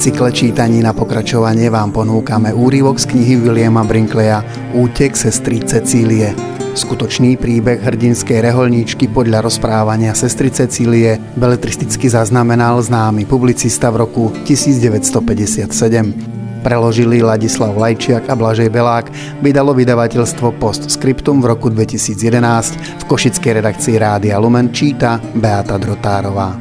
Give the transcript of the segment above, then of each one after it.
cykle čítaní na pokračovanie vám ponúkame úryvok z knihy Williama Brinkleya Útek sestry Cecílie. Skutočný príbeh hrdinskej rehoľníčky podľa rozprávania sestry Cecílie beletristicky zaznamenal známy publicista v roku 1957. Preložili Ladislav Lajčiak a Blažej Belák, vydalo vydavateľstvo Postscriptum v roku 2011, v košickej redakcii Rádia Lumen číta Beata Drotárová.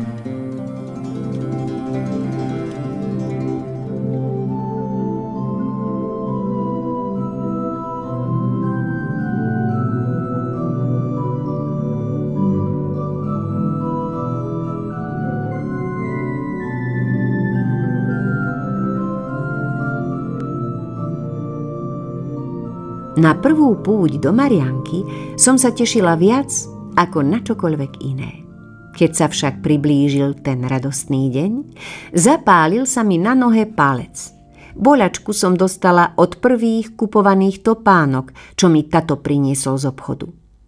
Na prvú púť do Marianky som sa tešila viac ako na čokoľvek iné. Keď sa však priblížil ten radostný deň, zapálil sa mi na nohe palec. Boľačku som dostala od prvých kupovaných topánok, čo mi tato priniesol z obchodu.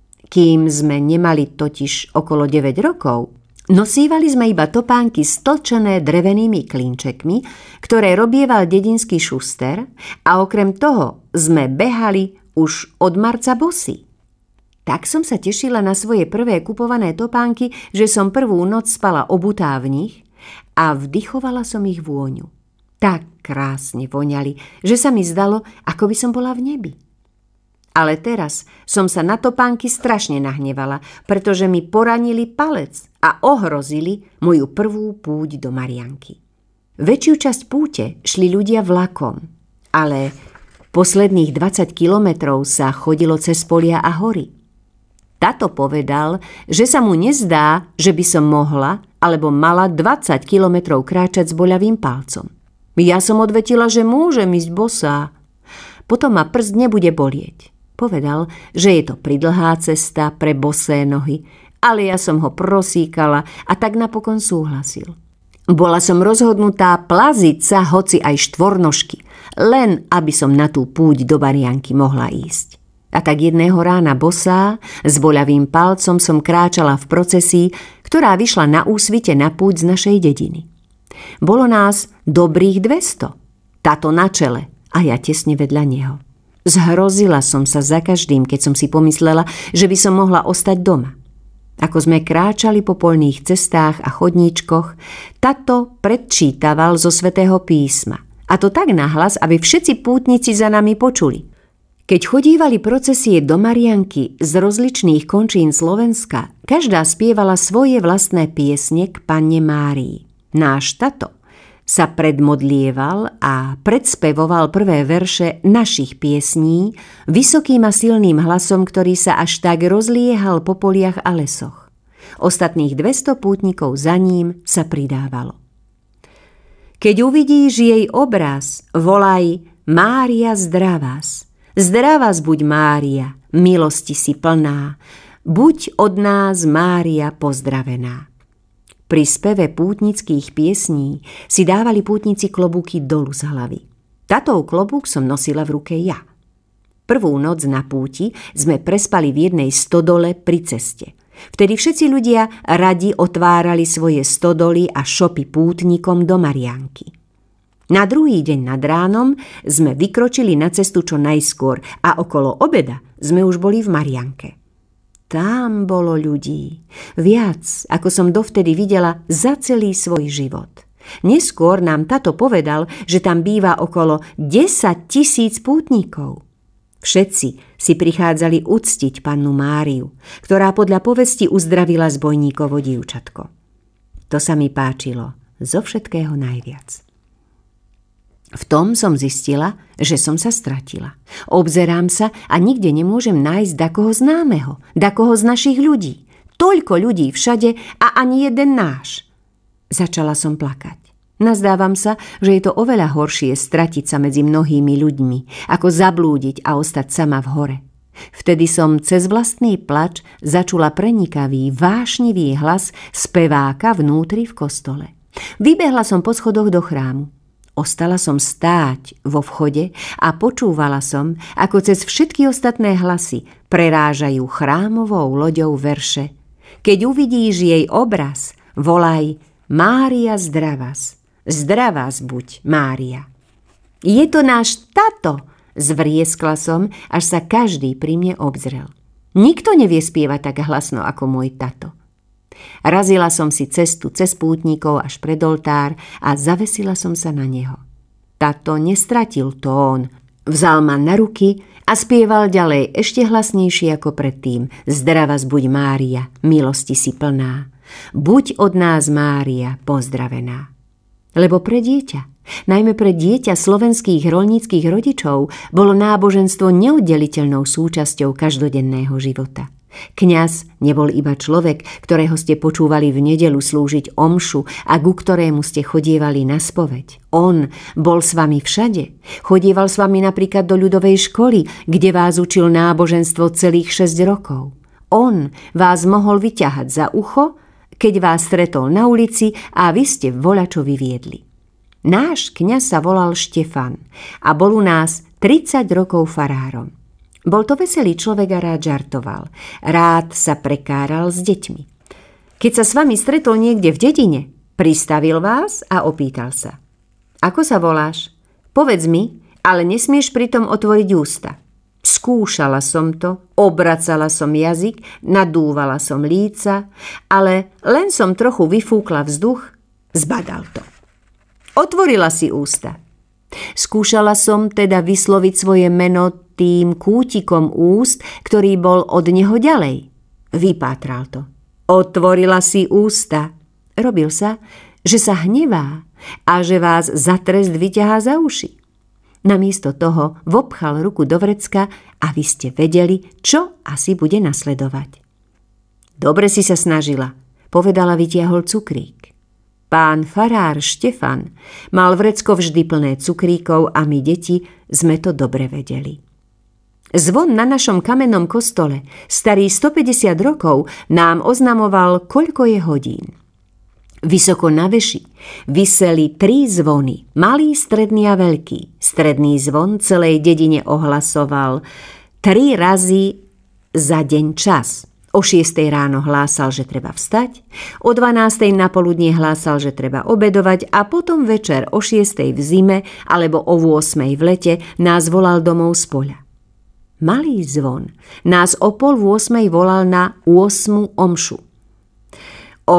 Kým sme nemali totiž okolo 9 rokov, nosívali sme iba topánky stlčené drevenými klinčekmi, ktoré robieval dedinský šuster, a okrem toho sme behali už od marca bosy. Tak som sa tešila na svoje prvé kupované topánky, že som prvú noc spala obutá v nich a vdychovala som ich vôňu. Tak krásne voňali, že sa mi zdalo, ako by som bola v nebi. Ale teraz som sa na topánky strašne nahnevala, pretože mi poranili palec a ohrozili moju prvú púť do Marianky. Väčšiu časť púte šli ľudia vlakom, ale posledných 20 kilometrov sa chodilo cez polia a hory. Tato povedal, že sa mu nezdá, že by som mohla alebo mala 20 kilometrov kráčať s boľavým palcom. Ja som odvetila, že môžem ísť bosá. Potom ma prst nebude bolieť. Povedal, že je to pridlhá cesta pre bosé nohy, ale ja som ho prosíkala a tak napokon súhlasil. Bola som rozhodnutá plaziť sa hoci aj štvornožky, len aby som na tú púť do Marianky mohla ísť. A tak jedného rána bosá, s boľavým palcom som kráčala v procesii, ktorá vyšla na úsvite na púť z našej dediny. Bolo nás dobrých 200, táto na čele a ja tesne vedľa neho. Zhrozila som sa za každým, keď som si pomyslela, že by som mohla ostať doma. Ako sme kráčali po poľných cestách a chodníčkoch, tato predčítaval zo svätého písma. A to tak nahlas, aby všetci pútnici za nami počuli. Keď chodívali procesie do Marianky z rozličných končín Slovenska, každá spievala svoje vlastné piesne k Panne Márii. Náš tato sa predmodlieval a predspevoval prvé verše našich piesní vysokým a silným hlasom, ktorý sa až tak rozliehal po poliach a lesoch. Ostatných 200 pútnikov za ním sa pridávalo. Keď uvidíš jej obraz, volaj Mária zdravás. Zdravás buď Mária, milosti si plná, buď od nás Mária pozdravená. Pri speve pútnických piesní si dávali pútnici klobúky dolu z hlavy. Tatou klobúk som nosila v ruke ja. Prvú noc na púti sme prespali v jednej stodole pri ceste. Vtedy všetci ľudia radi otvárali svoje stodoly a šopy pútnikom do Marianky. Na druhý deň nad ránom sme vykročili na cestu čo najskôr a okolo obeda sme už boli v Marianke. Tam bolo ľudí, viac ako som dovtedy videla za celý svoj život. Neskôr nám tato povedal, že tam býva okolo 10 000 pútnikov. Všetci si prichádzali uctiť pannu Máriu, ktorá podľa povesti uzdravila zbojníkovo dievčatko. To sa mi páčilo zo všetkého najviac. V tom som zistila, že som sa stratila. Obzerám sa a nikde nemôžem nájsť dakoho známeho, dakoho z našich ľudí. Toľko ľudí všade a ani jeden náš. Začala som plakať. Nazdávam sa, že je to oveľa horšie stratiť sa medzi mnohými ľuďmi, ako zablúdiť a ostať sama v hore. Vtedy som cez vlastný plač začula prenikavý, vášnivý hlas speváka vnútri v kostole. Vybehla som po schodoch do chrámu. Ostala som stáť vo vchode a počúvala som, ako cez všetky ostatné hlasy prerážajú chrámovou loďou verše. Keď uvidíš jej obraz, volaj Mária zdravás. Zdravá zbuď, Mária. Je to náš tato, zvrieskla som, až sa každý pri mne obzrel. Nikto nevie spievať tak hlasno ako môj tato. Razila som si cestu cez pútnikov až pred oltár a zavesila som sa na neho. Tato nestratil tón, vzal ma na ruky a spieval ďalej ešte hlasnejšie ako predtým. Zdrava zbuď, Mária, milosti si plná. Buď od nás, Mária, pozdravená. Lebo pre dieťa, najmä pre dieťa slovenských roľníckych rodičov, bolo náboženstvo neoddeliteľnou súčasťou každodenného života. Kňaz nebol iba človek, ktorého ste počúvali v nedeľu slúžiť omšu a ku ktorému ste chodievali na spoveď. On bol s vami všade. Chodieval s vami napríklad do ľudovej školy, kde vás učil náboženstvo celých 6 rokov. On vás mohol vyťahať za ucho, keď vás stretol na ulici a vy ste voľačo vyviedli. Náš kňaz sa volal Štefan a bol u nás 30 rokov farárom. Bol to veselý človek a rád žartoval. Rád sa prekáral s deťmi. Keď sa s vami stretol niekde v dedine, pristavil vás a opýtal sa. Ako sa voláš? Povedz mi, ale nesmieš pritom otvoriť ústa. Skúšala som to, obracala som jazyk, nadúvala som líca, ale len som trochu vyfúkla vzduch, zbadal to. Otvorila si ústa. Skúšala som teda vysloviť svoje meno tým kútikom úst, ktorý bol od neho ďalej. Vypátral to. Otvorila si ústa. Robil sa, že sa hnevá a že vás za trest vyťahá za uši. Namiesto toho vopchal ruku do vrecka a vy ste vedeli, čo asi bude nasledovať. Dobre si sa snažila, povedala, vytiahol cukrík. Pán farár Štefan mal vrecko vždy plné cukríkov a my deti sme to dobre vedeli. Zvon na našom kamennom kostole, starý 150 rokov, nám oznamoval, koľko je hodín. Vysoko na veši viseli 3 zvony, malý, stredný a veľký. Stredný zvon celej dedine ohlasoval 3 razy za deň čas. O 6 ráno hlásal, že treba vstať, o 12 na poludnie hlásal, že treba obedovať a potom večer o 6 v zime alebo o 8 v lete nás volal domov z poľa. Malý zvon nás o 7:30 volal na 8. omšu. O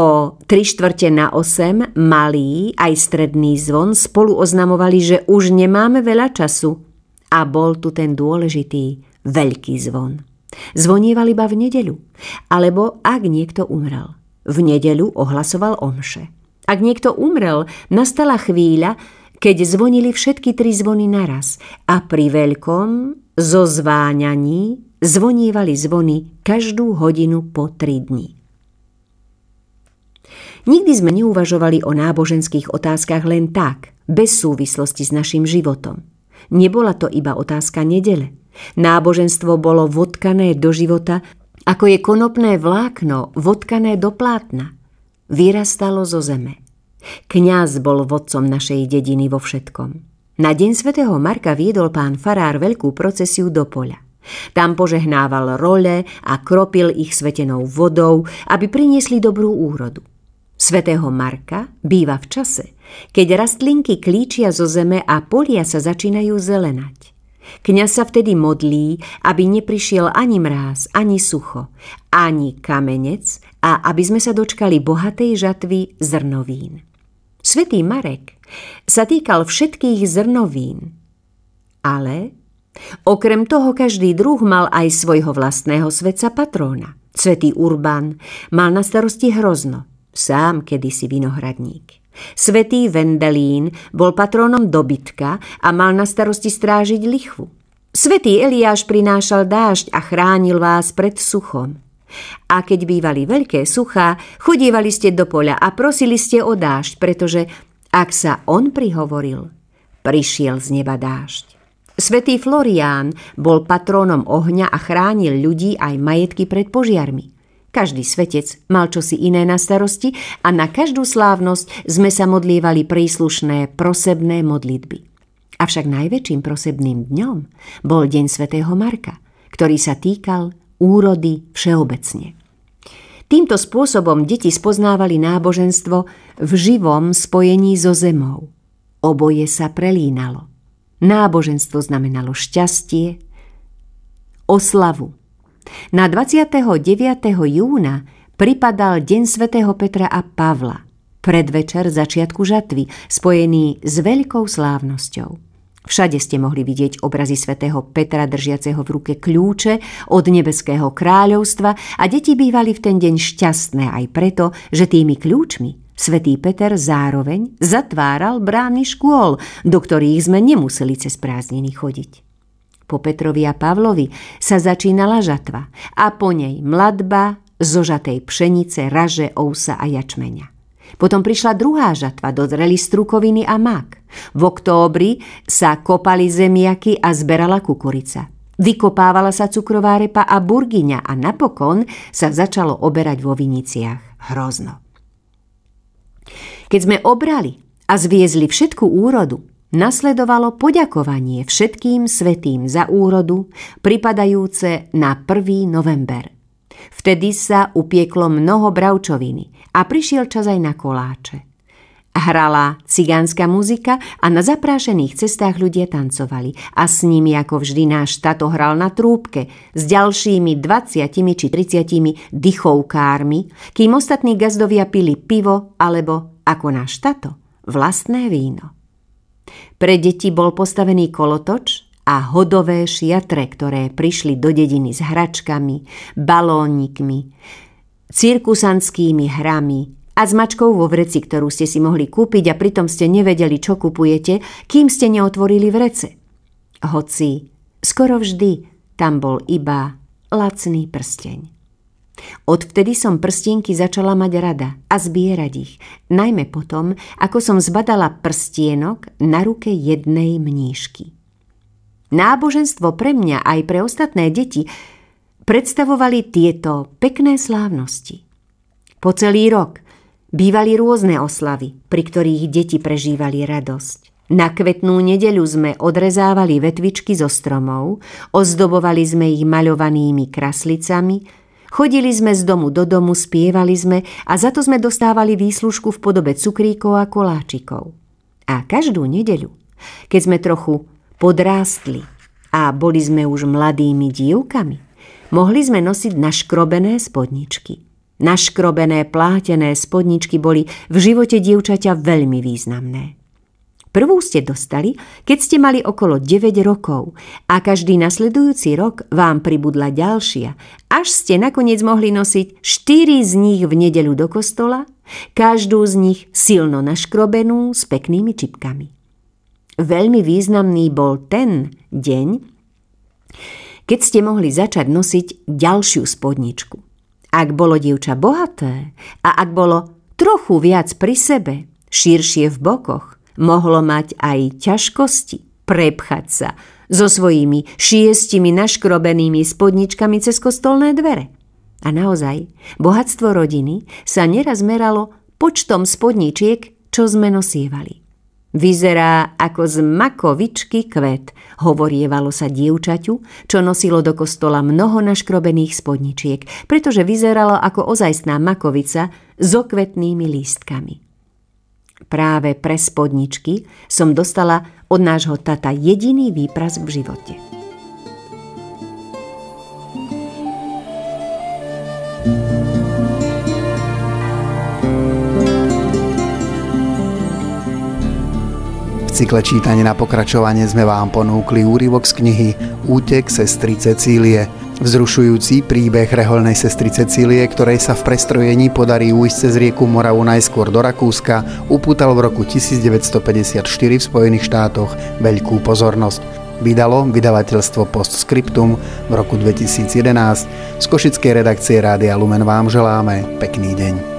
7:45 malý aj stredný zvon spolu oznamovali, že už nemáme veľa času a bol tu ten dôležitý veľký zvon. Zvonieval iba v nedeľu, alebo ak niekto umrel. V nedeľu ohlasoval omše. Ak niekto umrel, nastala chvíľa, keď zvonili všetky 3 zvony naraz a pri veľkom zozváňaní zvonievali zvony každú hodinu po 3 dni. Nikdy sme neuvažovali o náboženských otázkach len tak, bez súvislosti s našim životom. Nebola to iba otázka nedele. Náboženstvo bolo vodkané do života, ako je konopné vlákno vodkané do plátna. Vyrastalo zo zeme. Kňaz bol vodcom našej dediny vo všetkom. Na deň svätého Marka viedol pán farár veľkú procesiu do poľa. Tam požehnával role a kropil ich svetenou vodou, aby priniesli dobrú úrodu. Svätého Marka býva v čase, keď rastlinky klíčia zo zeme a polia sa začínajú zelenať. Kňaz sa vtedy modlí, aby neprišiel ani mráz, ani sucho, ani kamenec a aby sme sa dočkali bohatej žatvy zrnovín. Svätý Marek sa týkal všetkých zrnovín, ale okrem toho každý druh mal aj svojho vlastného svätca patróna. Svätý Urban mal na starosti hrozno, sám kedysi vinohradník. Svätý Vendelín bol patrónom dobytka a mal na starosti strážiť lichvu. Svätý Eliáš prinášal dážď a chránil vás pred suchom. A keď bývali veľké suchá, chodievali ste do poľa a prosili ste o dážď, pretože ak sa on prihovoril, prišiel z neba dážď. Svätý Florián bol patrónom ohňa a chránil ľudí aj majetky pred požiarmi. Každý svetec mal čosi iné na starosti a na každú slávnosť sme sa modlievali príslušné prosebné modlitby. Avšak najväčším prosebným dňom bol deň svätého Marka, ktorý sa týkal úrody všeobecne. Týmto spôsobom deti spoznávali náboženstvo v živom spojení so zemou. Oboje sa prelínalo. Náboženstvo znamenalo šťastie, oslavu. Na 29. júna pripadal deň svätého Petra a Pavla, predvečer začiatku žatvy, spojený s veľkou slávnosťou. Všade ste mohli vidieť obrazy svätého Petra držiaceho v ruke kľúče od nebeského kráľovstva a deti bývali v ten deň šťastné aj preto, že tými kľúčmi svätý Peter zároveň zatváral brány škôl, do ktorých sme nemuseli cez prázdniny chodiť. Po Petrovi a Pavlovi sa začínala žatva a po nej mladba zo žatej pšenice, raže, ousa a jačmeňa. Potom prišla druhá žatva, dozreli strukoviny a mak. V októbri sa kopali zemiaky a zberala kukurica. Vykopávala sa cukrová repa a burgyňa a napokon sa začalo oberať vo viniciach hrozno. Keď sme obrali a zviezli všetku úrodu, nasledovalo poďakovanie všetkým svätým za úrodu, pripadajúce na 1. november. Vtedy sa upieklo mnoho bravčoviny a prišiel čas aj na koláče. Hrala cigánska muzika a na zaprášených cestách ľudia tancovali a s nimi ako vždy náš tato hral na trúbke s ďalšími 20 či 30 dychovkármi, kým ostatní gazdovia pili pivo alebo, ako náš tato, vlastné víno. Pre deti bol postavený kolotoč a hodové šiatre, ktoré prišli do dediny s hračkami, balónikmi, cirkusantskými hrami a s mačkou vo vreci, ktorú ste si mohli kúpiť a pritom ste nevedeli, čo kupujete, kým ste neotvorili vrece. Hoci skoro vždy tam bol iba lacný prsteň. Odvtedy som prstienky začala mať rada a zbierať ich, najmä potom, ako som zbadala prstienok na ruke jednej mníšky. Náboženstvo pre mňa aj pre ostatné deti predstavovali tieto pekné slávnosti. Po celý rok bývali rôzne oslavy, pri ktorých deti prežívali radosť. Na kvetnú nedeľu sme odrezávali vetvičky zo stromov, ozdobovali sme ich maľovanými kraslicami, chodili sme z domu do domu, spievali sme a za to sme dostávali výslužku v podobe cukríkov a koláčikov. A každú nedeľu, keď sme trochu podrástli a boli sme už mladými dievkami, mohli sme nosiť naškrobené spodničky. Naškrobené plátené spodničky boli v živote dievčaťa veľmi významné. Prvú ste dostali, keď ste mali okolo 9 rokov a každý nasledujúci rok vám pribudla ďalšia, až ste nakoniec mohli nosiť 4 z nich v nedeľu do kostola, každú z nich silno naškrobenú s peknými čipkami. Veľmi významný bol ten deň, keď ste mohli začať nosiť ďalšiu spodničku. Ak bolo dievča bohaté a ak bolo trochu viac pri sebe, širšie v bokoch, mohlo mať aj ťažkosti prepchať sa so svojimi 6 naškrobenými spodničkami cez kostolné dvere. A naozaj, bohatstvo rodiny sa neraz meralo počtom spodničiek, čo sme nosievali. Vyzerá ako z makovičky kvet, hovorievalo sa dievčaťu, čo nosilo do kostola mnoho naškrobených spodničiek, pretože vyzeralo ako ozajstná makovica s okvetnými lístkami. Práve pre spodničky som dostala od nášho tata jediný výprask v živote. V cykle čítania na pokračovanie sme vám ponúkli úryvok z knihy Útek sestry Cecílie. Vzrušujúci príbeh rehoľnej sestry Cecílie, ktorej sa v prestrojení podarí ujsť cez rieku Moravu najskôr do Rakúska, upútal v roku 1954 v Spojených štátoch veľkú pozornosť. Vydalo vydavateľstvo Postscriptum v roku 2011. Z košickej redakcie Rádia Lumen vám želáme pekný deň.